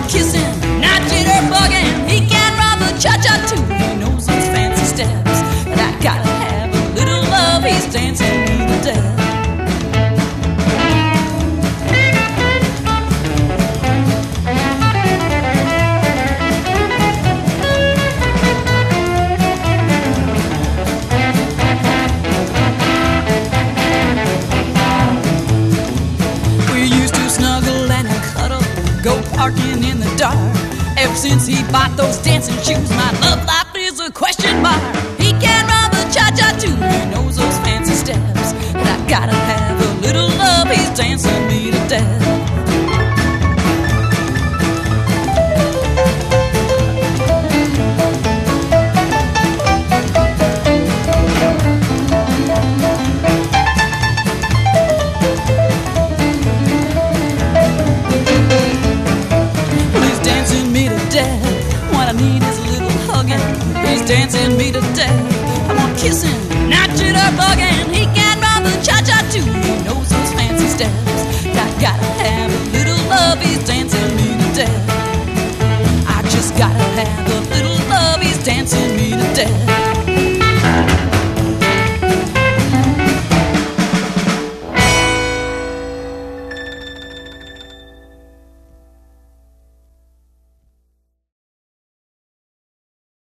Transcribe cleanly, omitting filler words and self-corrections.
want kissing, not jitterbugging. He can rob the cha-cha too. He knows those fancy steps, and I gotta have a little love. He's dancing me to death. Parking in the dark. Ever since he bought those dancing shoes, my love life is a question mark. He can run the cha-cha too. He knows those fancy steps, and I gotta have a little love. He's dancing me to death. He's dancing me to death. I want kissing, not jitterbugging. He can run the cha-cha too. He knows those fancy steps. I gotta have a little love. He's dancing me to death. I just gotta have a little love. He's dancing me to death.